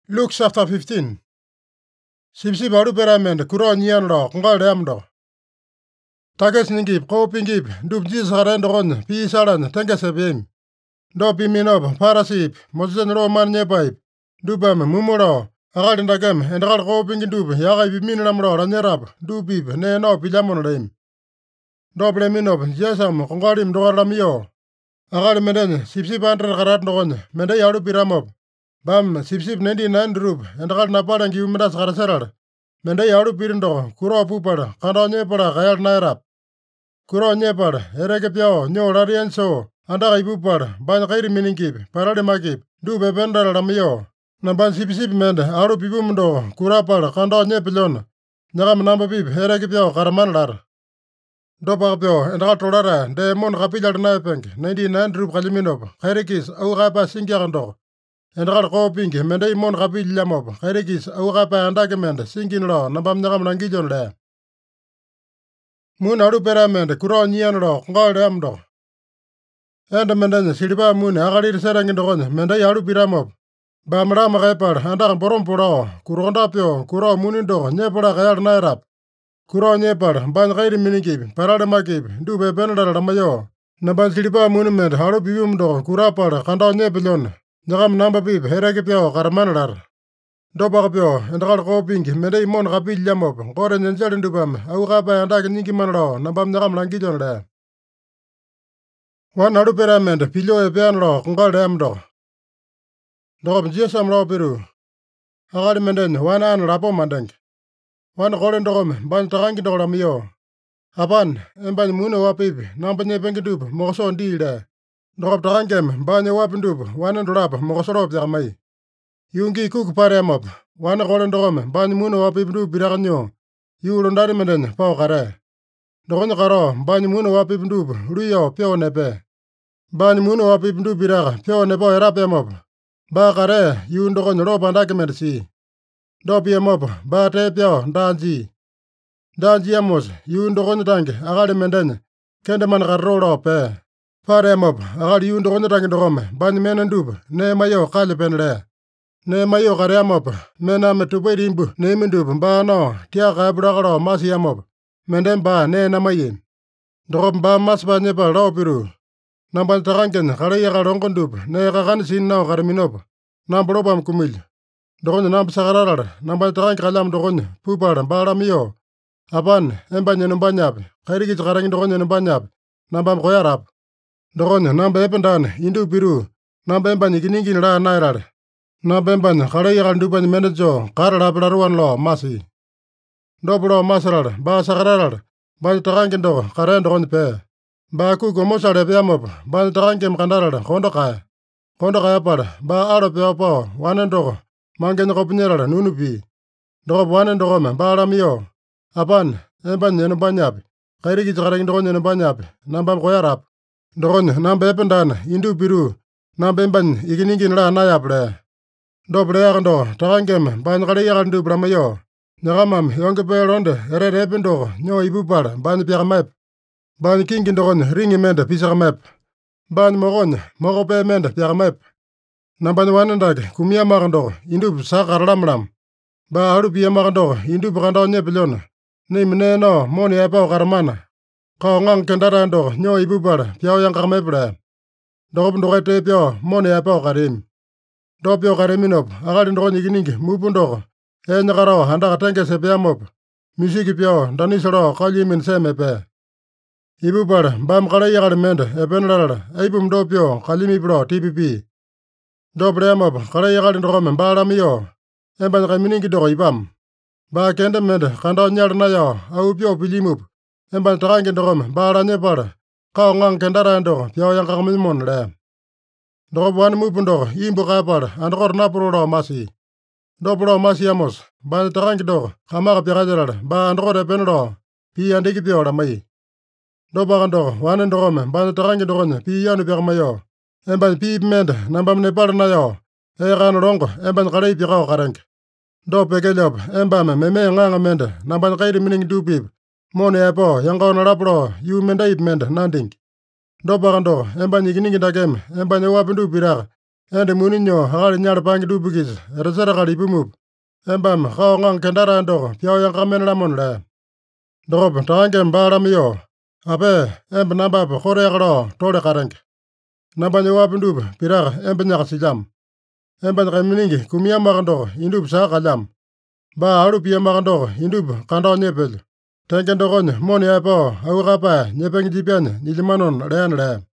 Luke chapter 15. Sipsip aluperamende kuro nyian lo kongal amdo. Takes ningip ko pingip dub Jesus arendo gon pi salan tengesebim. Do piminob parasip mozen roman nyepaip. Dubam mumuro agal ndagam endagal ko pingin dub yaga biminam lo ranyarab dubib ne no pilamon reim. Do pleminob jesam kongalim do ramio. Agal menden sipsip andre garat gon mende yalu piramob. Bam sipsip 99 rub endagal napalang giumidas garaserar. Mende yalu pirindo kuro pupar kandonye para kayal nairap. Kuro nyepar ereke pyo nyo rarienso anda ipupar ban kairi miningkip parade makip du bebendar ramio. Namban sipsip mende alu pipumundo kurapar kandonye pilon. Nyagam namba pip ereke pyo karamanlar. Dopa pyo endagal tolara de mon kapilar naipeng 99 rub kaliminob kairikis au kapa singyakando. Endagal ko pingi mende mon kapil lamob kairikis au kapa andake mende singin lo nambam nyagam nangijon le. Mun alu peramende kuro nyian lo kongal amdo. Enda mende silipa mun agalir serangin dogon mende alu piramob. Bamra makaipar andak borom puro kuronda pyo kuro munindo nyepara kayal nairap. Kuro nyepar ban kairi miningkip parade makip dube benadar ramayo. Namban silipa mun mende alu pipumdo kurapar kanda nyepilon. Nyagam namba pip hereke pyo karamanlar. Dopa pyo endagal ko pingi mende mon kapil lamob gore nyenjelin dubam au kapa andak nyingiman lo nambam nyagam langijon le. Wan alu peramende pilo epean lo kongal amdo. Dokop jesam lo piru. Agali menden wan an rapo mandeng. Wan kolen dokom ban takangi dokolamio. Apan emban muno wapip nambanye pengi dub mokoso ndi le. Dokop takangem banye wapindub wanen dolap mokosoro pyakamai. Yungi kuk paremop. Wan kolen dokom banye muno wapip dub birakanyo. Yulondari menden pao kare. Dokonyo karo banye muno wapip dub luyo pyo nepe. Banye muno wapip dub biraka pyo nepo erapemop. Ba kare yun dokonyo lo pandake mersi. Dopi emop ba te pyo danji. Danji amos yun dokonyo tangi agali menden kende man karo lo pe. Pare emop agali yun dokonyo tangi dokome banye menen dub ne mayo kali penle. Ne mayo kare emop mena metupe rimbu ne mindub ba no tia kabrakalo masi emop. Menden ba ne namayin. Dokop ba mas ba nyepa lo piru. Namban takangen kare yaka rongon dub ne kakan sin nao karaminop. Nambolopam kumil. Dokonyo namp sakararar namban takangi kalam dokonyo pupar baramio. Apan emban yenumbanyap kairikis karangin dokonyo yenumbanyap nambam koyarap. Dokonyo namba ependan indu piru namba emban ikiningin la nairar. Namba emban kare yaka ndupan menejo kararap laruan lo masi. Dopulo masarar ba sakararar ban takangin do karen dokonyo pe. Ba ku gomosare peamop ban takangem kandarar kondo kaya. Kondo kaya par ba aro peopo wanen doko mangen kopinyerar nunupi. Dokop wanen dokome ba alamio. Apan emban yenumbanyap kairikis karangin dokonyo yenumbanyap nambam koyarap. Dokonyo namba ependan indu piru namba emban ikiningin la nayap le. Dople yakando takangem ban kare yakandu bramayo. Nyakamam yongepe londe erere ependo nyo ipupar ban piakamep. Ban kingin dokonyo ringi mende pisakamep. Ban mokonyo mokope mende piakamep. Namban wanendake kumia makando indu sakaralamlam. Ba alu pia makando indu pakando nyepilon. Nim neno moni epao karamana. Kao ngang kendarando nyo ipupar piao yang kakameple. Dokop ndokete pio moni epao karim. Dopio kariminop agali dokonyo ikiningi mupundoko. Nyakaro handa katenge sepeamop. Misiki pio danisoro kalyimin semepe. Ipupar bam kare yakar mende epenlarara eipum dopio kalimipro TPP. Dopreamop kare yakar dokome balamio. Emban kaminingi doko ipam. Ba kende mende kando nyar nayo au pio pilimup. Emban takangi dokome balanye par. Kao ngang kendarando pio yang kakamimon le. Dokop wan mupundoko imbu kapar andokor napuro lo masi. Dopulo masi amos ban takangi doko kamaka piakajarar ba andokor epenlo pi andiki pio ramai. Dopa kando wanen dokome ban takangi dokonyo pi yanu piakamayo. Emban pi mende nambam nepar nayo. Ekan rongo emban kare piakao kareng. Dope kelyop embame meme nganga mende namban kairi mining dupip. Mone epo yango narapro yu mende ip mende nanding. Dopa kando emban ikiningi dakem emban ewapindu pirak. Ende muninyo akali nyala pangi dupukisa eteserakala ipumupa. Embame kao ngang kendara doko pyao yangamene lamone lea. Dokopa takangeme baa lamaiyoo, ‘Ape, emba nambape koreaka lao tole katenge. Nambanya oapi dupa pitaka embenyaka silyamo. Embanya kaiminingi kumiamaka doko indupa saka kalyamo. Baa alu piamaka doko indupa kandao nyepelyo. Tenge dokonya mone yaepao awua kapae nyepenge jipyanya nyilyamanona’ leana lea.